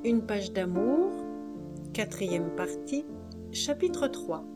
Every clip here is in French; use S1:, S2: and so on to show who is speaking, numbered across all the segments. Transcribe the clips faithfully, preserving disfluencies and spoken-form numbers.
S1: Une page d'amour, quatrième partie, chapitre trois.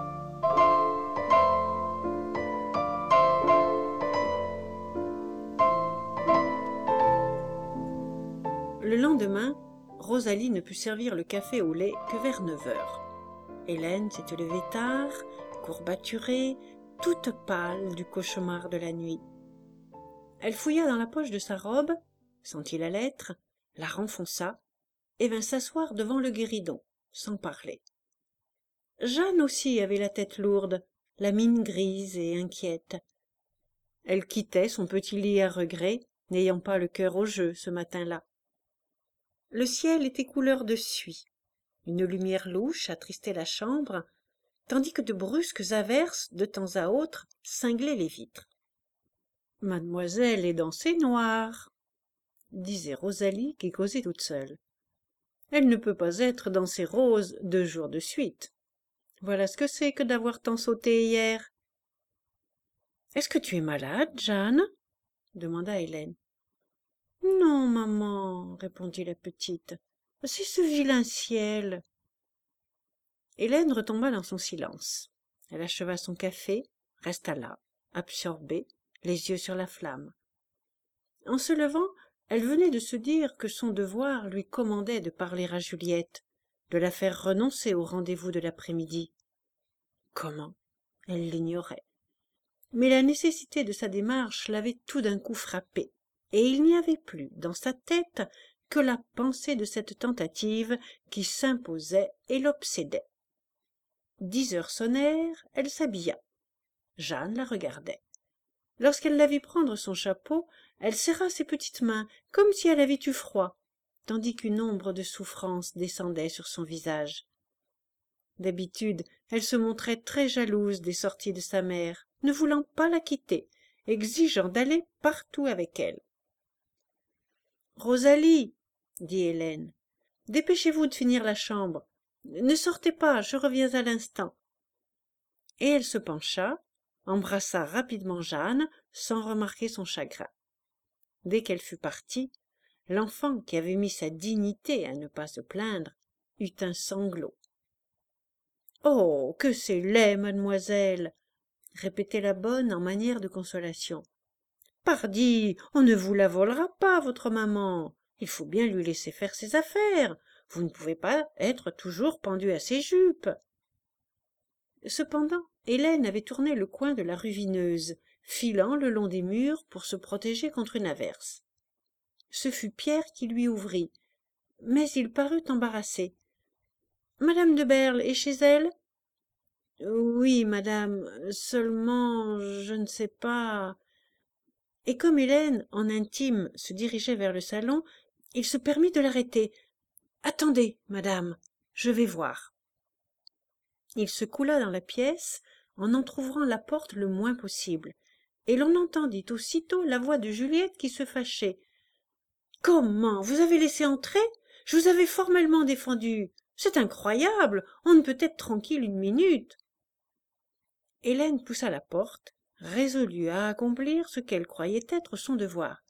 S1: Le lendemain, Rosalie ne put servir le café au lait que vers neuf heures. Hélène s'était levée tard, courbaturée, toute pâle du cauchemar de la nuit. Elle fouilla dans la poche de sa robe, sentit la lettre, la renfonça et vint s'asseoir devant le guéridon, sans parler. Jeanne aussi avait la tête lourde, la mine grise et inquiète. Elle quittait son petit lit à regret, n'ayant pas le cœur au jeu ce matin-là. Le ciel était couleur de suie. Une lumière louche attristait la chambre, tandis que de brusques averses, de temps à autre, cinglaient les vitres. « Mademoiselle est dans ses noirs », disait Rosalie qui causait toute seule. « Elle ne peut pas être dans ses roses deux jours de suite. Voilà ce que c'est que d'avoir tant sauté hier. »« Est-ce que tu es malade, Jeanne ?» demanda Hélène. « Non, maman, » répondit la petite. « C'est ce vilain ciel. » Hélène retomba dans son silence. Elle acheva son café, resta là, absorbée, les yeux sur la flamme. En se levant, elle venait de se dire que son devoir lui commandait de parler à Juliette, de la faire renoncer au rendez-vous de l'après-midi. Comment? Elle l'ignorait. Mais la nécessité de sa démarche l'avait tout d'un coup frappée, et il n'y avait plus dans sa tête que la pensée de cette tentative qui s'imposait et l'obsédait. Dix heures sonnèrent, elle s'habilla. Jeanne la regardait. Lorsqu'elle la vit prendre son chapeau, elle serra ses petites mains comme si elle avait eu froid, tandis qu'une ombre de souffrance descendait sur son visage. D'habitude, elle se montrait très jalouse des sorties de sa mère, ne voulant pas la quitter, exigeant d'aller partout avec elle. « Rosalie, » dit Hélène, « dépêchez-vous de finir la chambre. Ne sortez pas, je reviens à l'instant. » Et elle se pencha, embrassa rapidement Jeanne, sans remarquer son chagrin. Dès qu'elle fut partie, l'enfant, qui avait mis sa dignité à ne pas se plaindre, eut un sanglot. « Oh, que c'est laid, mademoiselle !» répétait la bonne en manière de consolation. « Pardi, on ne vous la volera pas, votre maman. Il faut bien lui laisser faire ses affaires. Vous ne pouvez pas être toujours pendue à ses jupes. » Cependant, Hélène avait tourné le coin de la rue Vineuse, filant le long des murs pour se protéger contre une averse. Ce fut Pierre qui lui ouvrit, mais il parut embarrassé. « Madame de Berle est chez elle ?»« Oui, madame, seulement je ne sais pas... » Et comme Hélène, en intime, se dirigeait vers le salon, il se permit de l'arrêter. « Attendez, madame, je vais voir. » Il se coula dans la pièce, en entr'ouvrant la porte le moins possible, et l'on entendit aussitôt la voix de Juliette qui se fâchait. « Comment, vous avez laissé entrer? Je vous avais formellement défendu. C'est incroyable, on ne peut être tranquille une minute. » Hélène poussa la porte, résolue à accomplir ce qu'elle croyait être son devoir.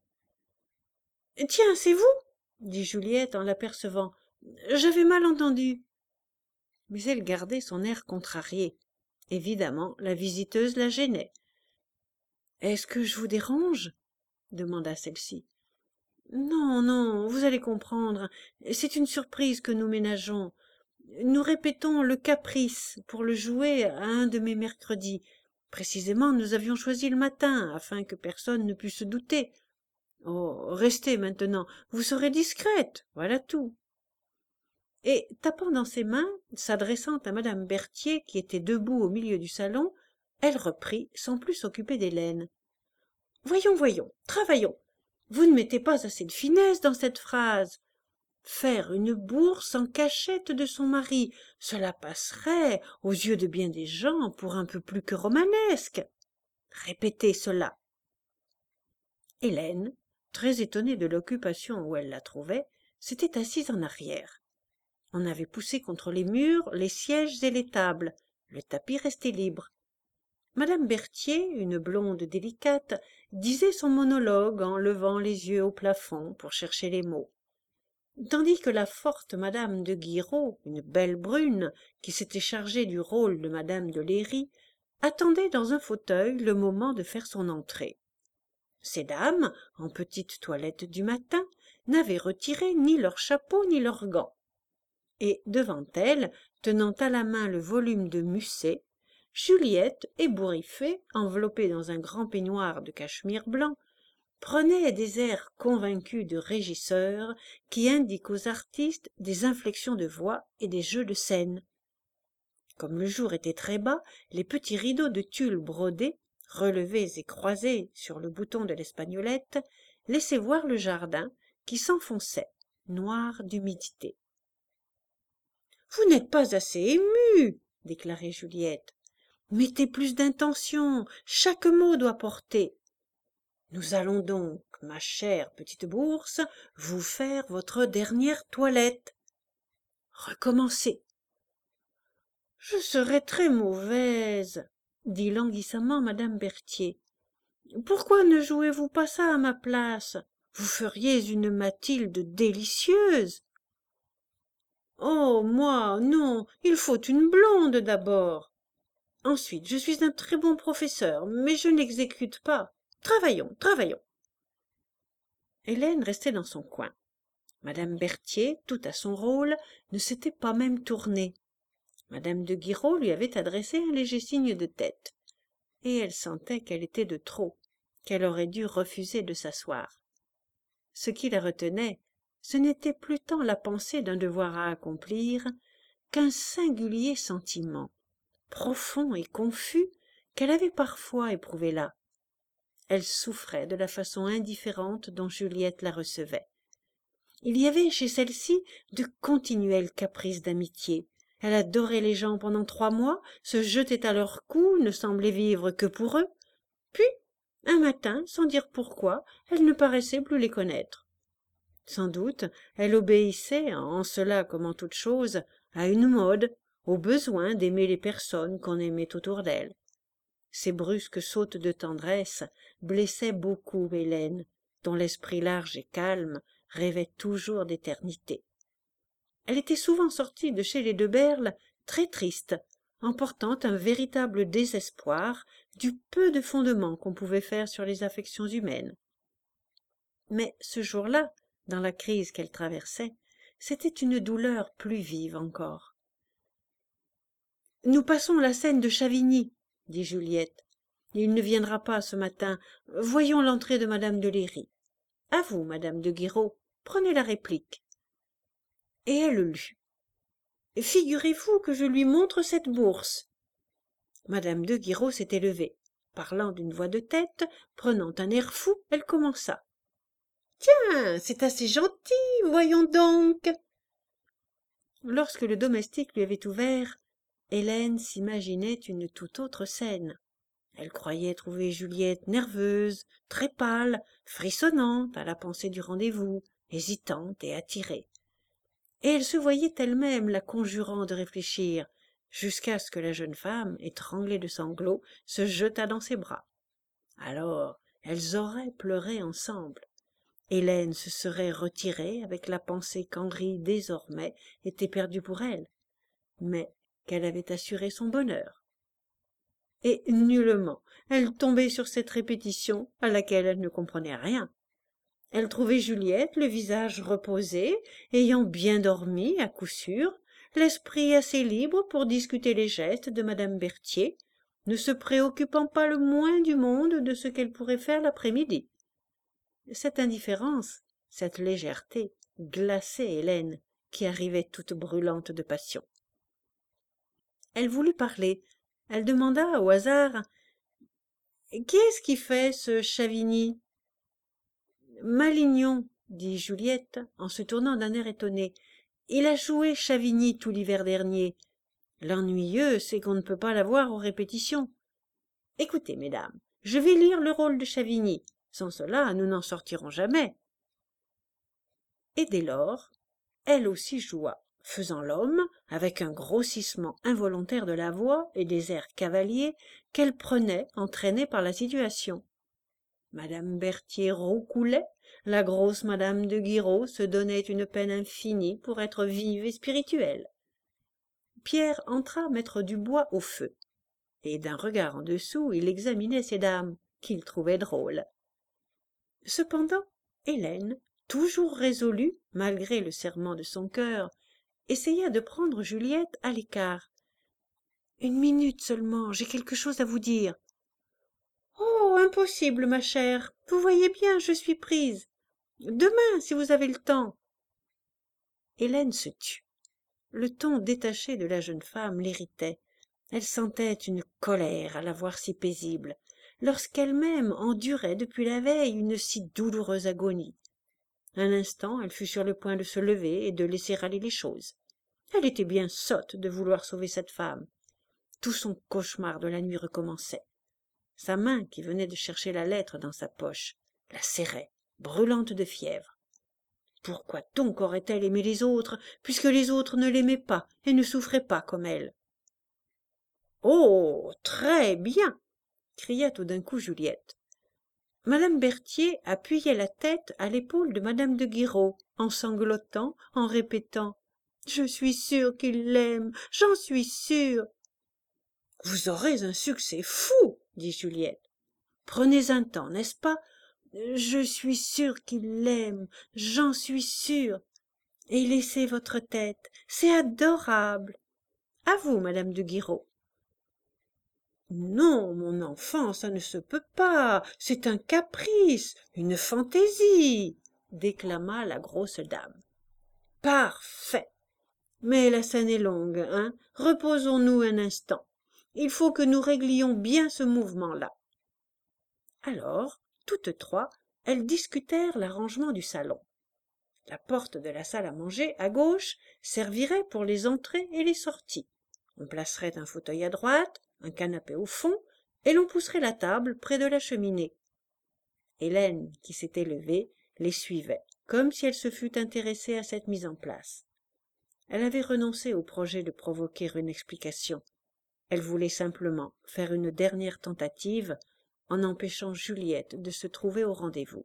S1: « Tiens, c'est vous ?» dit Juliette en l'apercevant. « J'avais mal entendu. » Mais elle gardait son air contrarié. Évidemment, la visiteuse la gênait. « Est-ce que je vous dérange ?» demanda celle-ci. « Non, non, vous allez comprendre. C'est une surprise que nous ménageons. Nous répétons le caprice pour le jouer à un de mes mercredis. Précisément, nous avions choisi le matin, afin que personne ne pût se douter. Oh, restez maintenant, vous serez discrète, voilà tout. » Et, tapant dans ses mains, s'adressant à madame Berthier, qui était debout au milieu du salon, elle reprit, sans plus s'occuper d'Hélène. « Voyons, voyons, travaillons. Vous ne mettez pas assez de finesse dans cette phrase. Faire une bourse en cachette de son mari, cela passerait, aux yeux de bien des gens, pour un peu plus que romanesque. Répétez cela. » Hélène, très étonnée de l'occupation où elle la trouvait, s'était assise en arrière. On avait poussé contre les murs les sièges et les tables, le tapis restait libre. Madame Berthier, une blonde délicate, disait son monologue en levant les yeux au plafond pour chercher les mots. tandis que la forte madame de Guiraud, une belle brune, qui s'était chargée du rôle de madame de Léry, attendait dans un fauteuil le moment de faire son entrée. Ces dames, en petite toilette du matin, n'avaient retiré ni leurs chapeaux ni leurs gants. Et devant elles, tenant à la main le volume de Musset, Juliette, ébouriffée, enveloppée dans un grand peignoir de cachemire blanc, prenait des airs convaincus de régisseur qui indiquent aux artistes des inflexions de voix et des jeux de scène. Comme le jour était très bas, les petits rideaux de tulle brodé, relevés et croisés sur le bouton de l'espagnolette, laissaient voir le jardin qui s'enfonçait, noir d'humidité. « Vous n'êtes pas assez émue, déclarait Juliette. « Mettez plus d'intention, chaque mot doit porter. Nous allons donc, ma chère petite bourse, vous faire votre dernière toilette. Recommencez. »« Je serais très mauvaise, dit languissamment madame Berthier. Pourquoi ne jouez-vous pas ça à ma place? Vous feriez une Mathilde délicieuse. »« Oh, moi, non, il faut une blonde d'abord. Ensuite, je suis un très bon professeur, mais je n'exécute pas. Travaillons, travaillons. » Hélène restait dans son coin. Madame Berthier, tout à son rôle, ne s'était pas même tournée. Madame de Guiraud lui avait adressé un léger signe de tête, et elle sentait qu'elle était de trop, qu'elle aurait dû refuser de s'asseoir. Ce qui la retenait, ce n'était plus tant la pensée d'un devoir à accomplir qu'un singulier sentiment, profond et confus, qu'elle avait parfois éprouvé là. Elle souffrait de la façon indifférente dont Juliette la recevait. Il y avait chez celle-ci de continuels caprices d'amitié. Elle adorait les gens pendant trois mois, se jetait à leur cou, ne semblait vivre que pour eux. Puis, un matin, sans dire pourquoi, elle ne paraissait plus les connaître. Sans doute, elle obéissait, en cela comme en toute chose, à une mode, au besoin d'aimer les personnes qu'on aimait autour d'elle. Ces brusques sautes de tendresse blessaient beaucoup Hélène, dont l'esprit large et calme rêvait toujours d'éternité. Elle était souvent sortie de chez les de Berle très triste, emportant un véritable désespoir du peu de fondement qu'on pouvait faire sur les affections humaines. Mais ce jour-là, dans la crise qu'elle traversait, c'était une douleur plus vive encore. « Nous passons la scène de Chavigny, » dit Juliette. « Il ne viendra pas ce matin. Voyons l'entrée de madame de Léry. À vous, madame de Guiraud, prenez la réplique. » Et elle lut. « Figurez-vous que je lui montre cette bourse. » Madame de Guiraud s'était levée. Parlant d'une voix de tête, prenant un air fou, elle commença. « Tiens, c'est assez gentil, voyons donc. » Lorsque le domestique lui avait ouvert, Hélène s'imaginait une toute autre scène. Elle croyait trouver Juliette nerveuse, très pâle, frissonnante à la pensée du rendez-vous, hésitante et attirée. Et elle se voyait elle-même la conjurant de réfléchir, jusqu'à ce que la jeune femme, étranglée de sanglots, se jetât dans ses bras. Alors, elles auraient pleuré ensemble. Hélène se serait retirée avec la pensée qu'Henri, désormais, était perdu pour elle, mais qu'elle avait assuré son bonheur. Et nullement elle tombait sur cette répétition à laquelle elle ne comprenait rien. Elle trouvait Juliette le visage reposé, ayant bien dormi à coup sûr, l'esprit assez libre pour discuter les gestes de madame Berthier, ne se préoccupant pas le moins du monde de ce qu'elle pourrait faire l'après-midi. Cette indifférence, cette légèreté, glaçait Hélène, qui arrivait toute brûlante de passion. Elle voulut parler. Elle demanda au hasard « Qui est-ce qui fait ce Chavigny ?»« Malignon, » dit Juliette, en se tournant d'un air étonné. « Il a joué Chavigny tout l'hiver dernier. L'ennuyeux, c'est qu'on ne peut pas l'avoir aux répétitions. Écoutez, mesdames, je vais lire le rôle de Chavigny. Sans cela, nous n'en sortirons jamais. » Et dès lors, elle aussi joua, faisant l'homme, avec un grossissement involontaire de la voix et des airs cavaliers qu'elle prenait, entraînée par la situation. Madame Berthier roucoulait, la grosse madame de Guiraud se donnait une peine infinie pour être vive et spirituelle. Pierre entra mettre du bois au feu, et d'un regard en dessous il examinait ces dames, qu'il trouvait drôles. Cependant, Hélène, toujours résolue, malgré le serrement de son cœur, essaya de prendre Juliette à l'écart. « Une minute seulement, j'ai quelque chose à vous dire. »« Oh, impossible, ma chère, vous voyez bien, je suis prise. Demain, si vous avez le temps. » Hélène se tut. Le ton détaché de la jeune femme l'irritait. Elle sentait une colère à la voir si paisible, lorsqu'elle-même endurait depuis la veille une si douloureuse agonie. Un instant, elle fut sur le point de se lever et de laisser aller les choses. Elle était bien sotte de vouloir sauver cette femme. Tout son cauchemar de la nuit recommençait. Sa main, qui venait de chercher la lettre dans sa poche, la serrait, brûlante de fièvre. Pourquoi donc aurait-elle aimé les autres, puisque les autres ne l'aimaient pas et ne souffraient pas comme elle? « Oh, très bien !» cria tout d'un coup Juliette. Madame Berthier appuyait la tête à l'épaule de madame de Guiraud, en sanglotant, en répétant « Je suis sûre qu'il l'aime, j'en suis sûre !»« Vous aurez un succès fou !» dit Juliette. « Prenez un temps, n'est-ce pas? Je suis sûre qu'il l'aime, j'en suis sûre. Et laissez votre tête, c'est adorable. À vous, madame de Guiraud. » « Non, mon enfant, ça ne se peut pas, c'est un caprice, une fantaisie, » déclama la grosse dame. « Parfait. Mais la scène est longue, hein? Reposons-nous un instant. Il faut que nous réglions bien ce mouvement-là. » Alors, toutes trois, elles discutèrent l'arrangement du salon. La porte de la salle à manger, à gauche, servirait pour les entrées et les sorties. On placerait un fauteuil à droite, un canapé au fond, et l'on pousserait la table près de la cheminée. Hélène, qui s'était levée, les suivait, comme si elle se fût intéressée à cette mise en place. Elle avait renoncé au projet de provoquer une explication. Elle voulait simplement faire une dernière tentative en empêchant Juliette de se trouver au rendez-vous.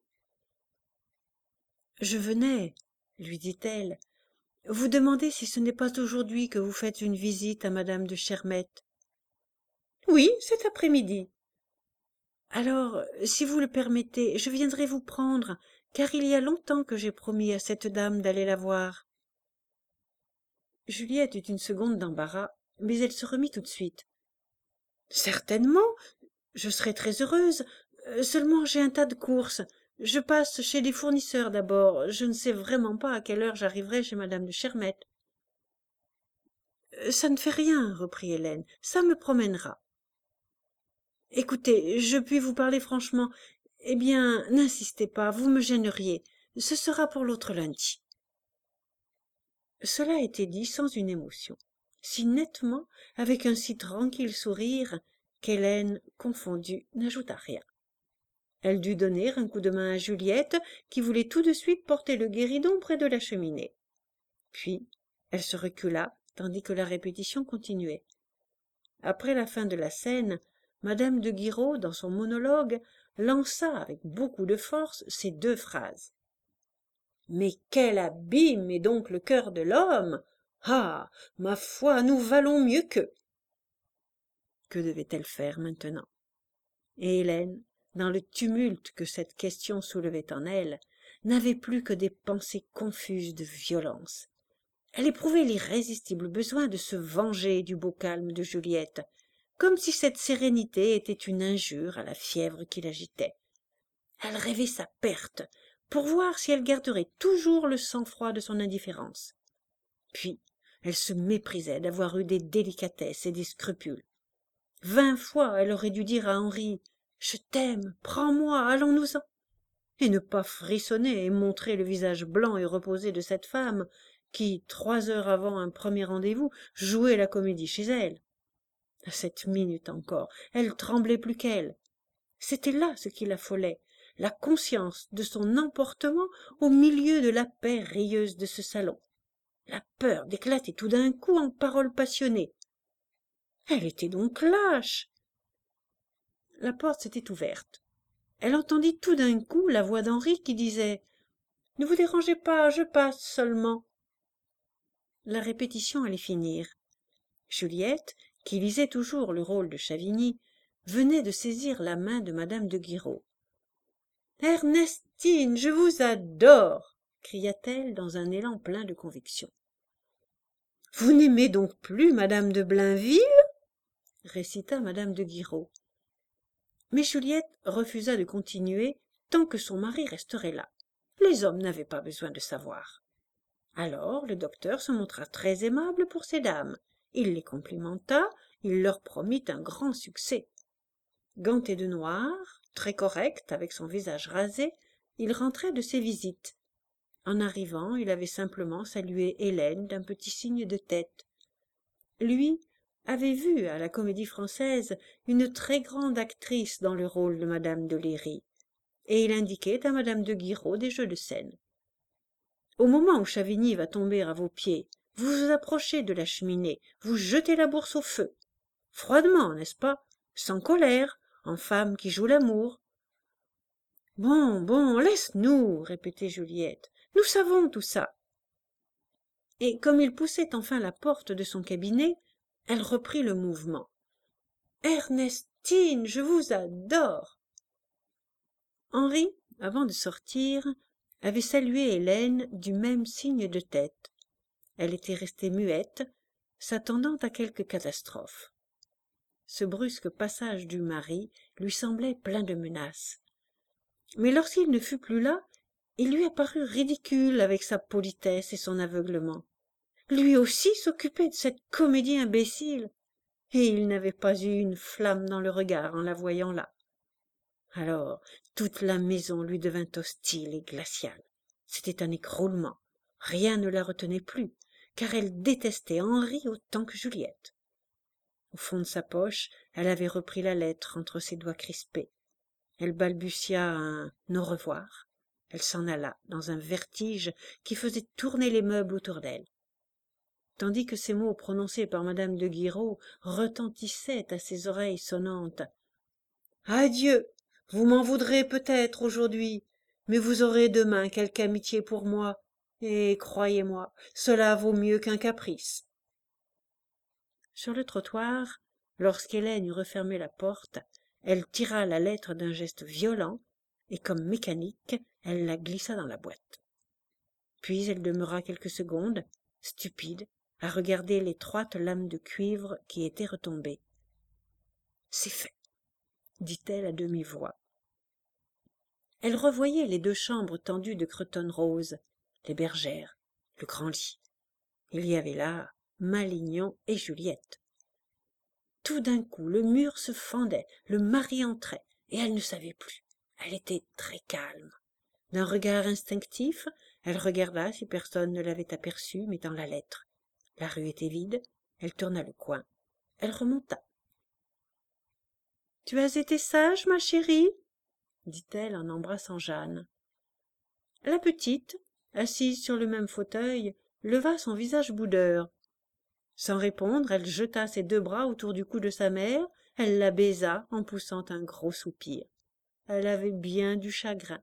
S1: « Je venais, lui dit-elle, vous demander si ce n'est pas aujourd'hui que vous faites une visite à madame de Chermette. »« Oui, cet après-midi. »« Alors, si vous le permettez, je viendrai vous prendre, car il y a longtemps que j'ai promis à cette dame d'aller la voir. » Juliette eut une seconde d'embarras, mais elle se remit tout de suite. « Certainement, je serai très heureuse, seulement j'ai un tas de courses. Je passe chez les fournisseurs d'abord, je ne sais vraiment pas à quelle heure j'arriverai chez madame de Chermette. »« Ça ne fait rien, reprit Hélène, ça me promènera. »« Écoutez, je puis vous parler franchement. Eh bien, n'insistez pas, vous me gêneriez. Ce sera pour l'autre lundi. » Cela était dit sans une émotion, si nettement, avec un si tranquille sourire, qu'Hélène, confondue, n'ajouta rien. Elle dut donner un coup de main à Juliette, qui voulait tout de suite porter le guéridon près de la cheminée. Puis, elle se recula, tandis que la répétition continuait. Après la fin de la scène, madame de Guiraud, dans son monologue, lança avec beaucoup de force ces deux phrases. « Mais quel abîme est donc le cœur de l'homme! Ah, ma foi, nous valons mieux qu'eux !» Que devait-elle faire maintenant? Et Hélène, dans le tumulte que cette question soulevait en elle, n'avait plus que des pensées confuses de violence. Elle éprouvait l'irrésistible besoin de se venger du beau calme de Juliette, comme si cette sérénité était une injure à la fièvre qui l'agitait. Elle rêvait sa perte, pour voir si elle garderait toujours le sang-froid de son indifférence. Puis, elle se méprisait d'avoir eu des délicatesses et des scrupules. Vingt fois, elle aurait dû dire à Henri « Je t'aime, prends-moi, allons-nous-en » et ne pas frissonner et montrer le visage blanc et reposé de cette femme qui, trois heures avant un premier rendez-vous, jouait la comédie chez elle. À cette minute encore, elle tremblait plus qu'elle. C'était là ce qui l'affolait, la conscience de son emportement au milieu de la paix rieuse de ce salon, la peur d'éclater tout d'un coup en paroles passionnées. Elle était donc lâche. La porte s'était ouverte. elle entendit tout d'un coup la voix d'Henri qui disait « Ne vous dérangez pas, je passe seulement. » La répétition allait finir. Juliette, qui lisait toujours le rôle de Chavigny, venait de saisir la main de madame de Guiraud. « Ernestine, je vous adore !» cria-t-elle dans un élan plein de conviction. « Vous n'aimez donc plus madame de Blainville ?» récita madame de Guiraud. Mais Juliette refusa de continuer tant que son mari resterait là. Les hommes n'avaient pas besoin de savoir. Alors le docteur se montra très aimable pour ces dames. Il les complimenta, il leur promit un grand succès. Ganté de noir, très correct, avec son visage rasé, il rentrait de ses visites. En arrivant, il avait simplement salué Hélène d'un petit signe de tête. Lui avait vu à la Comédie-Française une très grande actrice dans le rôle de madame de Léry, et il indiquait à madame de Guiraud des jeux de scène. Au moment où Chavigny va tomber à vos pieds, vous vous approchez de la cheminée, vous jetez la bourse au feu. Froidement, n'est-ce pas? Sans colère, en femme qui joue l'amour. « Bon, bon, laisse-nous, » répétait Juliette, « nous savons tout ça. » Et comme il poussait enfin la porte de son cabinet, elle reprit le mouvement. « Ernestine, je vous adore !» Henri, avant de sortir, avait salué Hélène du même signe de tête. Elle était restée muette, s'attendant à quelque catastrophe. Ce brusque passage du mari lui semblait plein de menaces. Mais lorsqu'il ne fut plus là, il lui apparut ridicule avec sa politesse et son aveuglement. Lui aussi s'occupait de cette comédie imbécile, et il n'avait pas eu une flamme dans le regard en la voyant là. Alors toute la maison lui devint hostile et glaciale. C'était un écroulement. Rien ne la retenait plus, car elle détestait Henri autant que Juliette. Au fond de sa poche, elle avait repris la lettre entre ses doigts crispés. Elle balbutia un « au revoir ». Elle s'en alla dans un vertige qui faisait tourner les meubles autour d'elle. Tandis que ces mots prononcés par madame de Guiraud retentissaient à ses oreilles sonnantes. « Adieu, vous m'en voudrez peut-être aujourd'hui, mais vous aurez demain quelque amitié pour moi, et croyez-moi, cela vaut mieux qu'un caprice. » Sur le trottoir, lorsqu'Hélène eut refermé la porte, elle tira la lettre d'un geste violent, et comme mécanique, elle la glissa dans la boîte. Puis elle demeura quelques secondes, stupide, à regarder l'étroite lame de cuivre qui était retombée. « C'est fait !» dit-elle à demi-voix. Elle revoyait les deux chambres tendues de cretonne rose, les bergères, le grand lit. Il y avait là Malignon et Juliette. Tout d'un coup, le mur se fendait, le mari entrait, et elle ne savait plus. Elle était très calme. D'un regard instinctif, elle regarda si personne ne l'avait aperçue mettant la lettre. La rue était vide, elle tourna le coin. Elle remonta. « Tu as été sage, ma chérie ?» dit-elle en embrassant Jeanne. La petite, assise sur le même fauteuil, leva son visage boudeur. Sans répondre, elle jeta ses deux bras autour du cou de sa mère, elle la baisa en poussant un gros soupir. Elle avait bien du chagrin.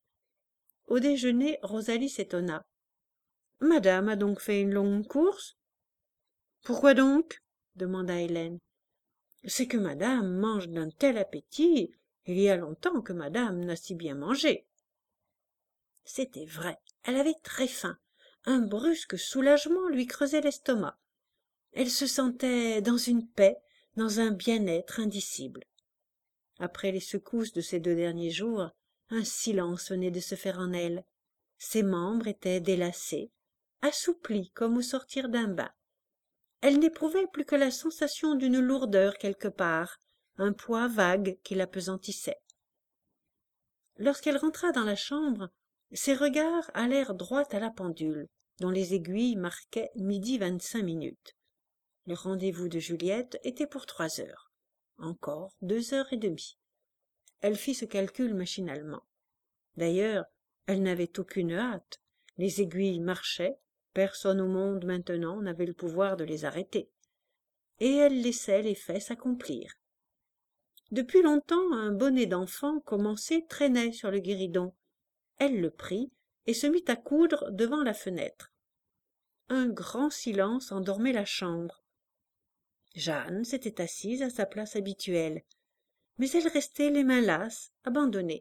S1: Au déjeuner, Rosalie s'étonna. « Madame a donc fait une longue course ?»« Pourquoi donc ?» demanda Hélène. « C'est que madame mange d'un tel appétit. Il y a longtemps que madame n'a si bien mangé. » C'était vrai, elle avait très faim. Un brusque soulagement lui creusait l'estomac. Elle se sentait dans une paix, dans un bien-être indicible. Après les secousses de ces deux derniers jours, un silence venait de se faire en elle. Ses membres étaient délacés, assouplis comme au sortir d'un bain. Elle n'éprouvait plus que la sensation d'une lourdeur quelque part, un poids vague qui l'appesantissait. Lorsqu'elle rentra dans la chambre, ses regards allèrent droit à la pendule, dont les aiguilles marquaient midi vingt-cinq minutes. Le rendez-vous de Juliette était pour trois heures. Encore deux heures et demie. Elle fit ce calcul machinalement. D'ailleurs, elle n'avait aucune hâte. Les aiguilles marchaient, personne au monde maintenant n'avait le pouvoir de les arrêter. Et elle laissait les faits s'accomplir. Depuis longtemps, un bonnet d'enfant commencé traînait sur le guéridon. Elle le prit et se mit à coudre devant la fenêtre. Un grand silence endormait la chambre. Jeanne s'était assise à sa place habituelle, mais elle restait les mains lasses, abandonnée.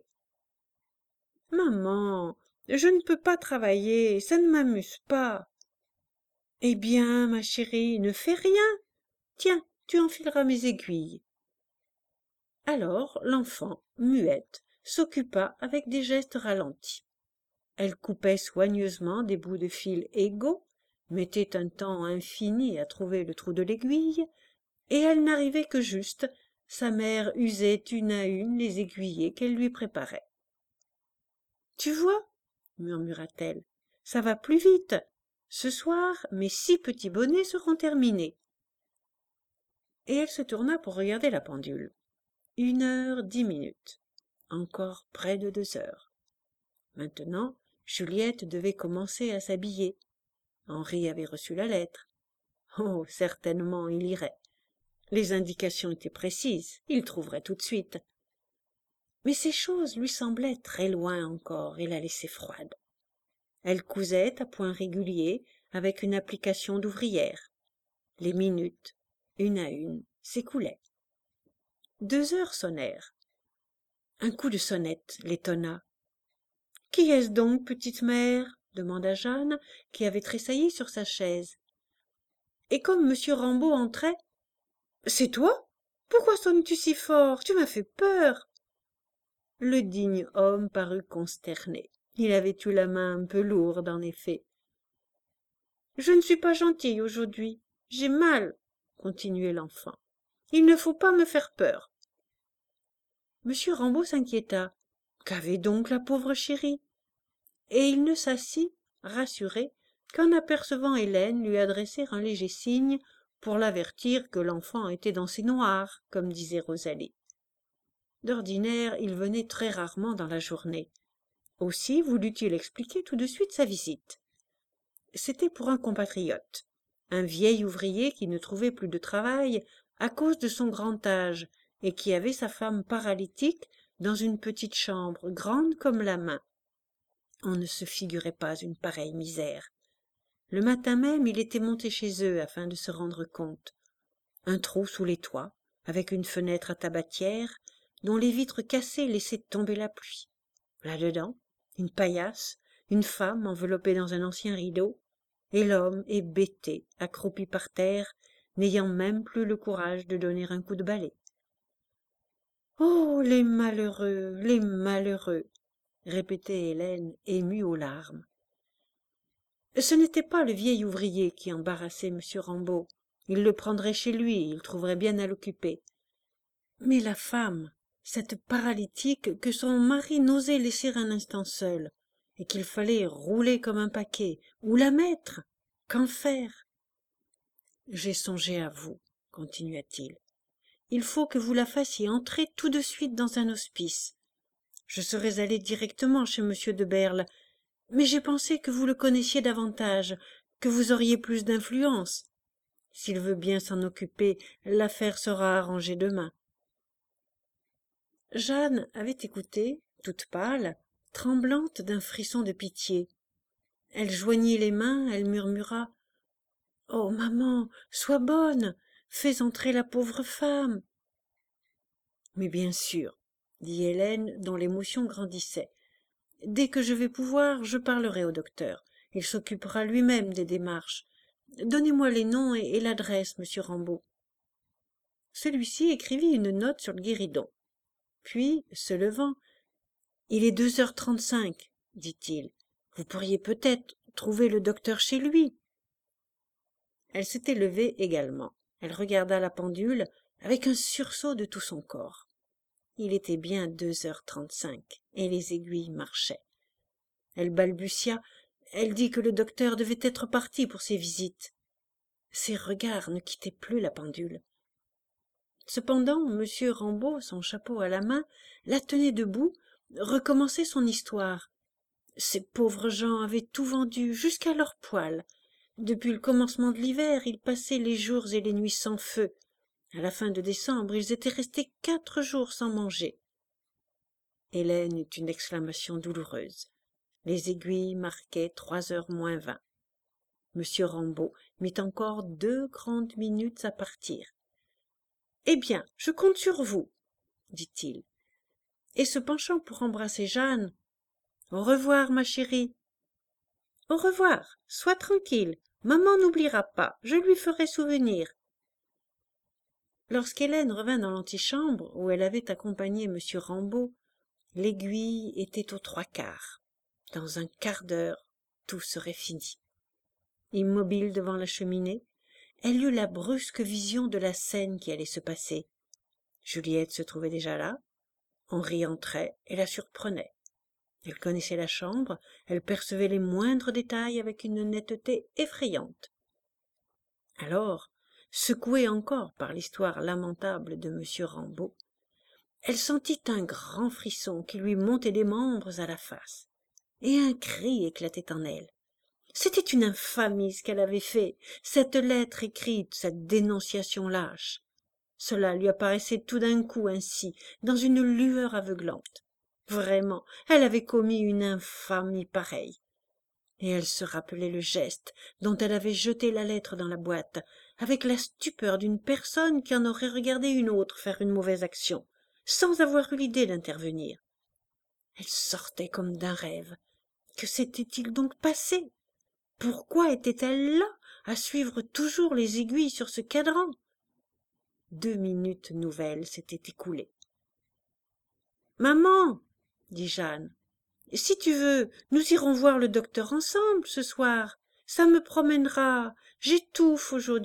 S1: « Maman, je ne peux pas travailler, ça ne m'amuse pas. »« Eh bien, ma chérie, ne fais rien. Tiens, tu enfileras mes aiguilles. » Alors l'enfant, muette, s'occupa avec des gestes ralentis. Elle coupait soigneusement des bouts de fil égaux, mettait un temps infini à trouver le trou de l'aiguille, et elle n'arrivait que juste, sa mère usait une à une les aiguillets qu'elle lui préparait. « Tu vois, murmura-t-elle, ça va plus vite. Ce soir, mes six petits bonnets seront terminés. » Et elle se tourna pour regarder la pendule. Une heure dix minutes. Encore près de deux heures. Maintenant, Juliette devait commencer à s'habiller. Henri avait reçu la lettre. Oh, certainement, il irait. Les indications étaient précises, il trouverait tout de suite. Mais ces choses lui semblaient très loin encore et la laissaient froide. Elle cousait à points réguliers avec une application d'ouvrière. Les minutes, une à une, s'écoulaient. Deux heures sonnèrent. Un coup de sonnette l'étonna. « Qui est-ce donc, petite mère ?» demanda Jeanne, qui avait tressailli sur sa chaise. Et comme monsieur Rambaud entrait, « C'est toi ? Pourquoi sonnes-tu si fort ? Tu m'as fait peur !» Le digne homme parut consterné. Il avait eu la main un peu lourde, en effet. « Je ne suis pas gentille aujourd'hui. J'ai mal, » continuait l'enfant. « Il ne faut pas me faire peur. » Monsieur Rambaud s'inquiéta. Qu'avait donc la pauvre chérie? Et il ne s'assit, rassuré, qu'en apercevant Hélène lui adresser un léger signe pour l'avertir que l'enfant était dans ses noirs, comme disait Rosalie. D'ordinaire, il venait très rarement dans la journée. Aussi voulut-il expliquer tout de suite sa visite. C'était pour un compatriote, un vieil ouvrier qui ne trouvait plus de travail à cause de son grand âge et qui avait sa femme paralytique dans une petite chambre grande comme la main. On ne se figurait pas une pareille misère. Le matin même, il était monté chez eux afin de se rendre compte. Un trou sous les toits, avec une fenêtre à tabatière, dont les vitres cassées laissaient tomber la pluie. Là-dedans, une paillasse, une femme enveloppée dans un ancien rideau, et l'homme hébété, accroupi par terre, n'ayant même plus le courage de donner un coup de balai. « Oh, les malheureux, les malheureux !» répétait Hélène, émue aux larmes. Ce n'était pas le vieil ouvrier qui embarrassait M. Rambaud. Il le prendrait chez lui, il trouverait bien à l'occuper. Mais la femme, cette paralytique que son mari n'osait laisser un instant seule, et qu'il fallait rouler comme un paquet, où la mettre? Qu'en faire? J'ai songé à vous, continua-t-il. Il faut que vous la fassiez entrer tout de suite dans un hospice. Je serais allé directement chez monsieur de Berle, mais j'ai pensé que vous le connaissiez davantage, que vous auriez plus d'influence. S'il veut bien s'en occuper, l'affaire sera arrangée demain. Jeanne avait écouté, toute pâle, tremblante d'un frisson de pitié. Elle joignit les mains, elle murmura « Oh, maman, sois bonne, fais entrer la pauvre femme. » Mais bien sûr, dit Hélène, dont l'émotion grandissait. Dès que je vais pouvoir, je parlerai au docteur. Il s'occupera lui-même des démarches. Donnez-moi les noms et, et l'adresse, monsieur Rambaud. Celui-ci écrivit une note sur le guéridon. Puis, se levant, « Il est deux heures trente-cinq, dit-il. Vous pourriez peut-être trouver le docteur chez lui. » Elle s'était levée également. Elle regarda la pendule avec un sursaut de tout son corps. Il était bien deux heures trente-cinq, et les aiguilles marchaient. Elle balbutia, elle dit que le docteur devait être parti pour ses visites. Ses regards ne quittaient plus la pendule. Cependant, M. Rambaud, son chapeau à la main, la tenait debout, recommençait son histoire. Ces pauvres gens avaient tout vendu, jusqu'à leurs poils. Depuis le commencement de l'hiver, ils passaient les jours et les nuits sans feu. À la fin de décembre, ils étaient restés quatre jours sans manger. Hélène eut une exclamation douloureuse. Les aiguilles marquaient trois heures moins vingt. Monsieur Rambaud mit encore deux grandes minutes à partir. « Eh bien, je compte sur vous, dit-il. Et se penchant pour embrasser Jeanne, « Au revoir, ma chérie. »« Au revoir, sois tranquille, maman n'oubliera pas, je lui ferai souvenir. » Lorsqu'Hélène revint dans l'antichambre, où elle avait accompagné monsieur Rambaud, l'aiguille était aux trois quarts. Dans un quart d'heure, tout serait fini. Immobile devant la cheminée, elle eut la brusque vision de la scène qui allait se passer. Juliette se trouvait déjà là. Henri entrait et la surprenait. Elle connaissait la chambre, elle percevait les moindres détails avec une netteté effrayante. Alors, secouée encore par l'histoire lamentable de monsieur Rambaud, elle sentit un grand frisson qui lui montait des membres à la face, et un cri éclatait en elle. C'était une infamie ce qu'elle avait fait, cette lettre écrite, cette dénonciation lâche. Cela lui apparaissait tout d'un coup ainsi, dans une lueur aveuglante. Vraiment, elle avait commis une infamie pareille. Et elle se rappelait le geste dont elle avait jeté la lettre dans la boîte, avec la stupeur d'une personne qui en aurait regardé une autre faire une mauvaise action, sans avoir eu l'idée d'intervenir. Elle sortait comme d'un rêve. Que s'était-il donc passé? Pourquoi était-elle là, à suivre toujours les aiguilles sur ce cadran? Deux minutes nouvelles s'étaient écoulées. « Maman, dit Jeanne, si tu veux, nous irons voir le docteur ensemble ce soir. Ça me promènera. J'étouffe aujourd'hui. »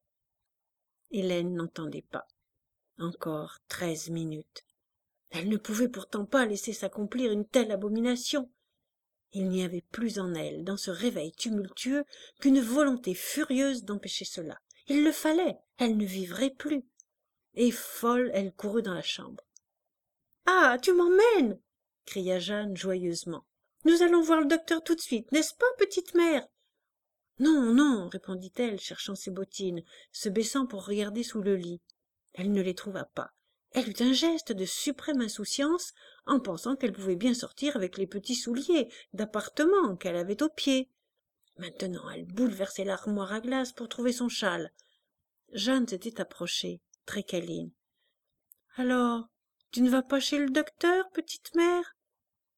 S1: Hélène n'entendait pas. Encore treize minutes. Elle ne pouvait pourtant pas laisser s'accomplir une telle abomination. Il n'y avait plus en elle, dans ce réveil tumultueux, qu'une volonté furieuse d'empêcher cela. Il le fallait, elle ne vivrait plus. Et folle, elle courut dans la chambre. « Ah, tu m'emmènes !» cria Jeanne joyeusement. « Nous allons voir le docteur tout de suite, n'est-ce pas, petite mère ?»« Non, non, répondit-elle, cherchant ses bottines, se baissant pour regarder sous le lit. Elle ne les trouva pas. Elle eut un geste de suprême insouciance en pensant qu'elle pouvait bien sortir avec les petits souliers d'appartement qu'elle avait aux pieds. Maintenant, elle bouleversait l'armoire à glace pour trouver son châle. Jeanne s'était approchée, très câline. « Alors, tu ne vas pas chez le docteur, petite mère ?»« Non. »«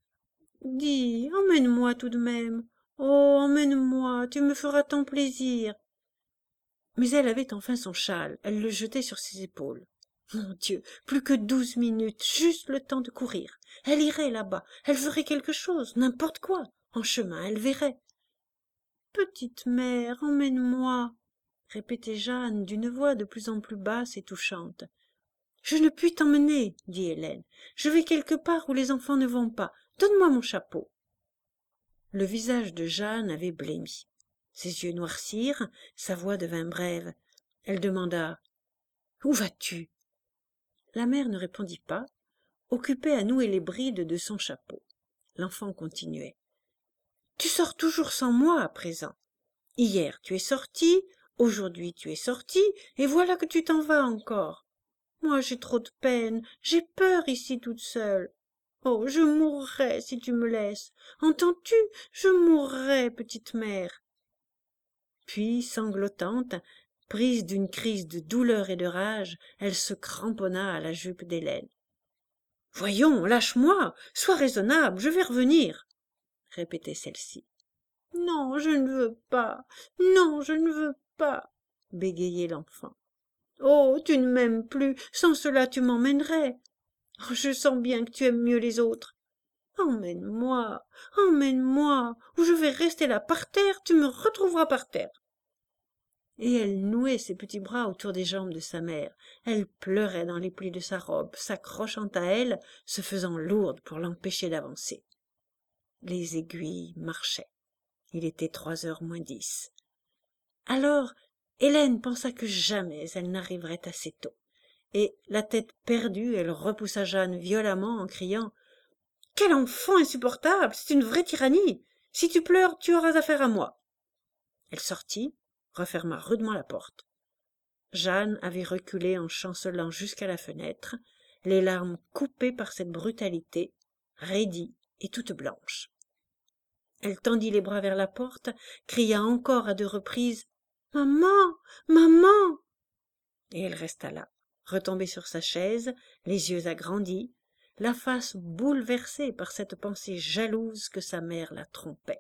S1: Dis, emmène-moi tout de même. Oh, emmène-moi, tu me feras tant plaisir. » Mais elle avait enfin son châle, elle le jetait sur ses épaules. Mon Dieu, plus que douze minutes, juste le temps de courir. Elle irait là-bas, elle ferait quelque chose, n'importe quoi. En chemin, elle verrait. « Petite mère, emmène-moi, » répétait Jeanne d'une voix de plus en plus basse et touchante. « Je ne puis t'emmener, dit Hélène. Je vais quelque part où les enfants ne vont pas. Donne-moi mon chapeau. » Le visage de Jeanne avait blêmi. Ses yeux noircirent, sa voix devint brève. Elle demanda « Où vas-tu » La mère ne répondit pas, occupée à nouer les brides de son chapeau. L'enfant continuait. « Tu sors toujours sans moi à présent. Hier tu es sortie, aujourd'hui tu es sortie, et voilà que tu t'en vas encore. Moi j'ai trop de peine, j'ai peur ici toute seule. Oh, je mourrais si tu me laisses. Entends-tu, je mourrais, petite mère. » Puis, sanglotante, prise d'une crise de douleur et de rage, elle se cramponna à la jupe d'Hélène. « Voyons, lâche-moi, sois raisonnable, je vais revenir, » répétait celle-ci. « Non, je ne veux pas, non, je ne veux pas, » bégayait l'enfant. « Oh, tu ne m'aimes plus, sans cela tu m'emmènerais. Oh, je sens bien que tu aimes mieux les autres. Emmène-moi, emmène-moi, ou je vais rester là par terre, tu me retrouveras par terre. » Et elle nouait ses petits bras autour des jambes de sa mère. Elle pleurait dans les plis de sa robe, s'accrochant à elle, se faisant lourde pour l'empêcher d'avancer. Les aiguilles marchaient. Il était trois heures moins dix. Alors, Hélène pensa que jamais elle n'arriverait assez tôt. Et, la tête perdue, elle repoussa Jeanne violemment en criant « Quel enfant insupportable! C'est une vraie tyrannie! Si tu pleures, tu auras affaire à moi. » Elle sortit, referma rudement la porte. Jeanne avait reculé en chancelant jusqu'à la fenêtre, les larmes coupées par cette brutalité, raidie et toute blanche. Elle tendit les bras vers la porte, cria encore à deux reprises « Maman, maman !» Et elle resta là, retombée sur sa chaise, les yeux agrandis, la face bouleversée par cette pensée jalouse que sa mère la trompait.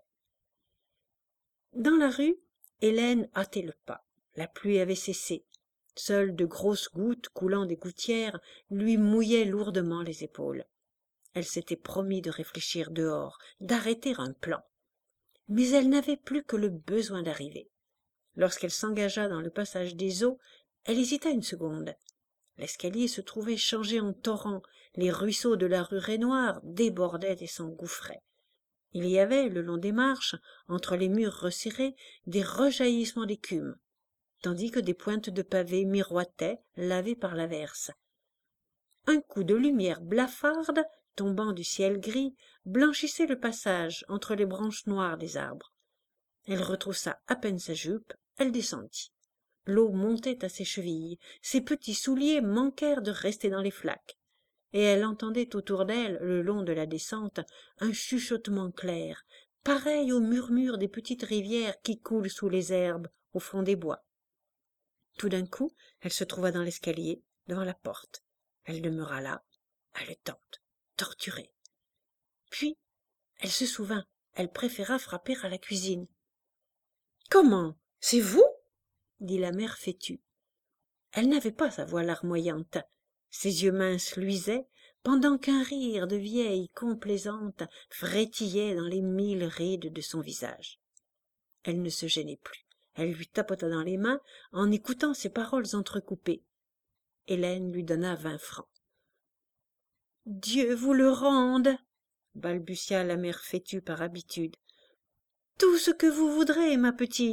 S1: Dans la rue, Hélène hâtait le pas. La pluie avait cessé. Seules de grosses gouttes coulant des gouttières lui mouillaient lourdement les épaules. Elle s'était promis de réfléchir dehors, d'arrêter un plan. Mais elle n'avait plus que le besoin d'arriver. Lorsqu'elle s'engagea dans le passage des eaux, elle hésita une seconde. L'escalier se trouvait changé en torrent, les ruisseaux de la rue Raynouard débordaient et s'engouffraient. Il y avait, le long des marches, entre les murs resserrés, des rejaillissements d'écume, tandis que des pointes de pavés miroitaient, lavées par l'averse. Un coup de lumière blafarde, tombant du ciel gris, blanchissait le passage entre les branches noires des arbres. Elle retroussa à peine sa jupe, elle descendit. L'eau montait à ses chevilles, ses petits souliers manquèrent de rester dans les flaques, et elle entendait autour d'elle, le long de la descente, un chuchotement clair, pareil au murmure des petites rivières qui coulent sous les herbes, au fond des bois. Tout d'un coup, elle se trouva dans l'escalier, devant la porte. Elle demeura là, haletante, torturée. Puis, elle se souvint, elle préféra frapper à la cuisine. « Comment, c'est vous ?» dit la mère Fétu. Elle n'avait pas sa voix larmoyante. Ses yeux minces luisaient, pendant qu'un rire de vieille complaisante frétillait dans les mille rides de son visage. Elle ne se gênait plus. Elle lui tapota dans les mains en écoutant ses paroles entrecoupées. Hélène lui donna vingt francs. « Dieu vous le rende !» balbutia la mère Fétu par habitude. « Tout ce que vous voudrez, ma petite !»